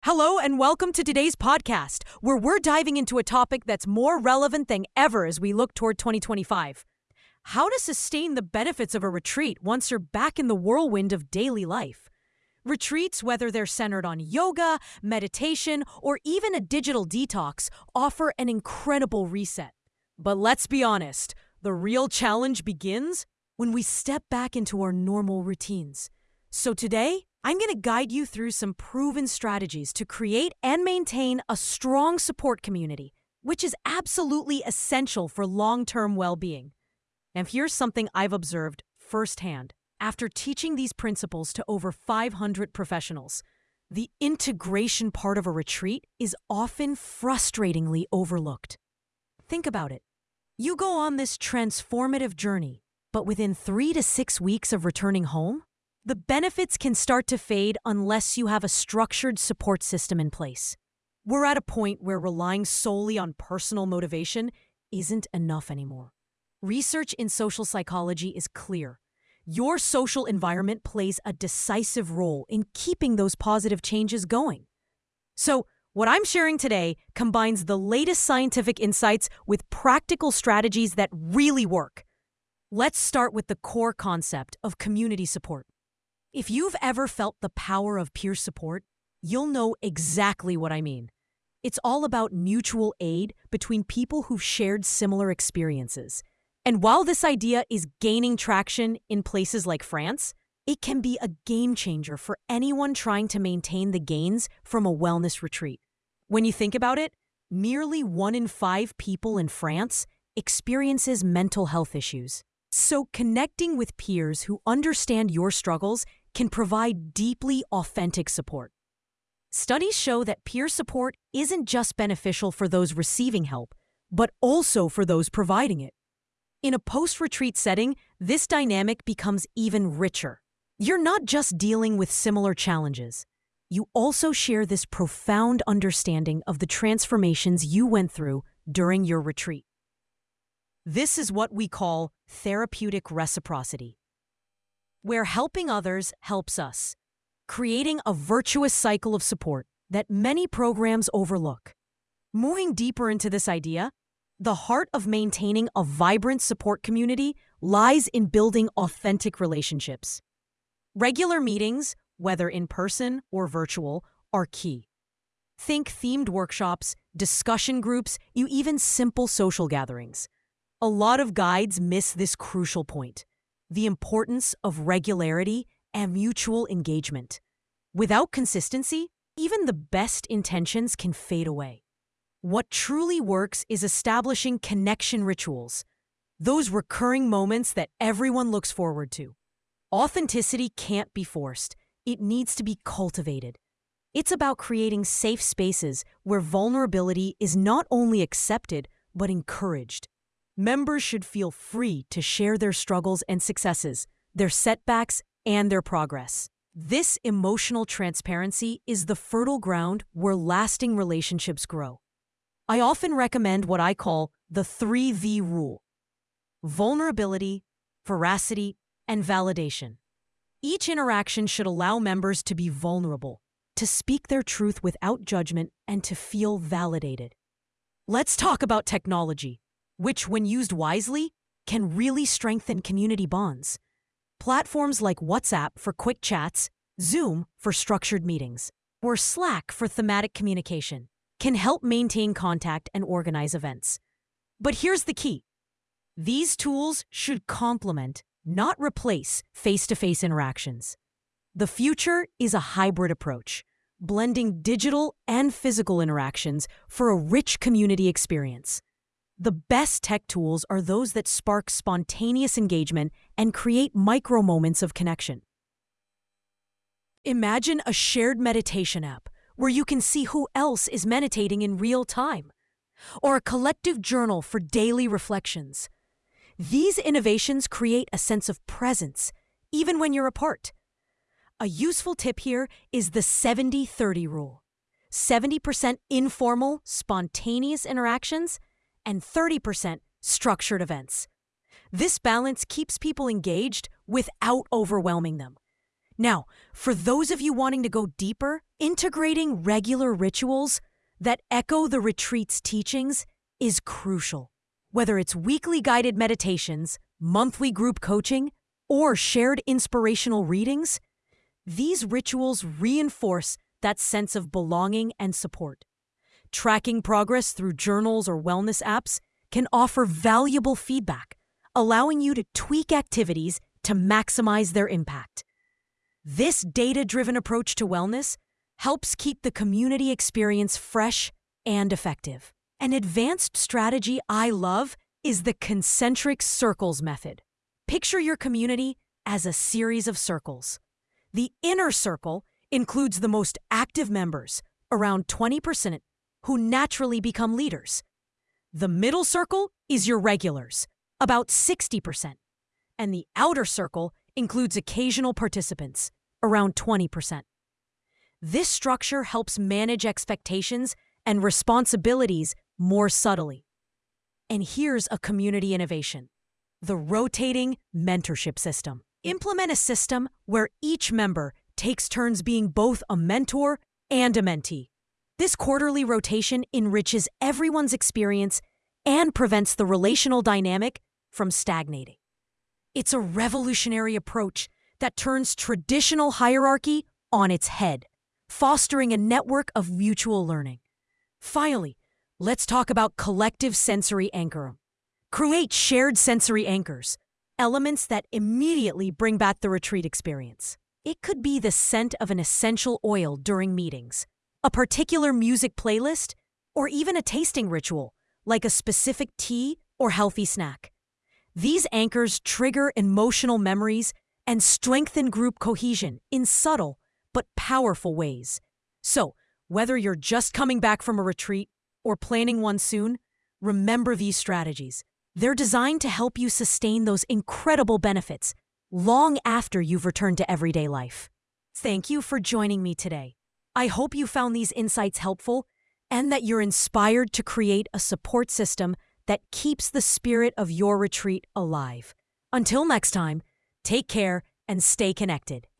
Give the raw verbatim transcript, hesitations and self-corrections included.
Hello and welcome to today's podcast, where we're diving into a topic that's more relevant than ever as we look toward twenty twenty-five. How to sustain the benefits of a retreat once you're back in the whirlwind of daily life. Retreats, whether they're centered on yoga, meditation, or even a digital detox, offer an incredible reset. But let's be honest, the real challenge begins when we step back into our normal routines. So today, I'm going to guide you through some proven strategies to create and maintain a strong support community, which is absolutely essential for long-term well-being. And here's something I've observed firsthand. After teaching these principles to over five hundred professionals, the integration part of a retreat is often frustratingly overlooked. Think about it. You go on this transformative journey, but within three to six weeks of returning home, the benefits can start to fade unless you have a structured support system in place. We're at a point where relying solely on personal motivation isn't enough anymore. Research in social psychology is clear. Your social environment plays a decisive role in keeping those positive changes going. So, what I'm sharing today combines the latest scientific insights with practical strategies that really work. Let's start with the core concept of community support. If you've ever felt the power of peer support, you'll know exactly what I mean. It's all about mutual aid between people who've shared similar experiences. And while this idea is gaining traction in places like France, it can be a game changer for anyone trying to maintain the gains from a wellness retreat. When you think about it, merely one in five people in France experiences mental health issues. So connecting with peers who understand your struggles can provide deeply authentic support. Studies show that peer support isn't just beneficial for those receiving help, but also for those providing it. In a post-retreat setting, this dynamic becomes even richer. You're not just dealing with similar challenges. You also share this profound understanding of the transformations you went through during your retreat. This is what we call therapeutic reciprocity, where helping others helps us, creating a virtuous cycle of support that many programs overlook. Moving deeper into this idea, the heart of maintaining a vibrant support community lies in building authentic relationships. Regular meetings, whether in person or virtual, are key. Think themed workshops, discussion groups, you even simple social gatherings. A lot of guides miss this crucial point: the importance of regularity and mutual engagement. Without consistency, even the best intentions can fade away. What truly works is establishing connection rituals, those recurring moments that everyone looks forward to. Authenticity can't be forced. It needs to be cultivated. It's about creating safe spaces where vulnerability is not only accepted, but encouraged. Members should feel free to share their struggles and successes, their setbacks, and their progress. This emotional transparency is the fertile ground where lasting relationships grow. I often recommend what I call the three V rule: vulnerability, veracity, and validation. Each interaction should allow members to be vulnerable, to speak their truth without judgment, and to feel validated. Let's talk about technology, which, when used wisely, can really strengthen community bonds. Platforms like WhatsApp for quick chats, Zoom for structured meetings, or Slack for thematic communication can help maintain contact and organize events. But here's the key: these tools should complement, not replace, face-to-face interactions. The future is a hybrid approach, blending digital and physical interactions for a rich community experience. The best tech tools are those that spark spontaneous engagement and create micro moments of connection. Imagine a shared meditation app where you can see who else is meditating in real time, or a collective journal for daily reflections. These innovations create a sense of presence, even when you're apart. A useful tip here is the seventy thirty rule. seventy percent informal, spontaneous interactions, and thirty percent structured events. This balance keeps people engaged without overwhelming them. Now, for those of you wanting to go deeper, integrating regular rituals that echo the retreat's teachings is crucial. Whether it's weekly guided meditations, monthly group coaching, or shared inspirational readings, these rituals reinforce that sense of belonging and support. Tracking progress through journals or wellness apps can offer valuable feedback, allowing you to tweak activities to maximize their impact. This data-driven approach to wellness helps keep the community experience fresh and effective. An advanced strategy I love is the concentric circles method. Picture your community as a series of circles. The inner circle includes the most active members, around twenty percent, who naturally become leaders. The middle circle is your regulars, about sixty percent. And the outer circle includes occasional participants, around twenty percent. This structure helps manage expectations and responsibilities more subtly. And here's a community innovation: the rotating mentorship system. Implement a system where each member takes turns being both a mentor and a mentee. This quarterly rotation enriches everyone's experience and prevents the relational dynamic from stagnating. It's a revolutionary approach that turns traditional hierarchy on its head, fostering a network of mutual learning. Finally, let's talk about collective sensory anchoring. Create shared sensory anchors, elements that immediately bring back the retreat experience. It could be the scent of an essential oil during meetings, a particular music playlist, or even a tasting ritual, like a specific tea or healthy snack. These anchors trigger emotional memories and strengthen group cohesion in subtle but powerful ways. So, whether you're just coming back from a retreat or planning one soon, remember these strategies. They're designed to help you sustain those incredible benefits long after you've returned to everyday life. Thank you for joining me today. I hope you found these insights helpful and that you're inspired to create a support system that keeps the spirit of your retreat alive. Until next time, take care and stay connected.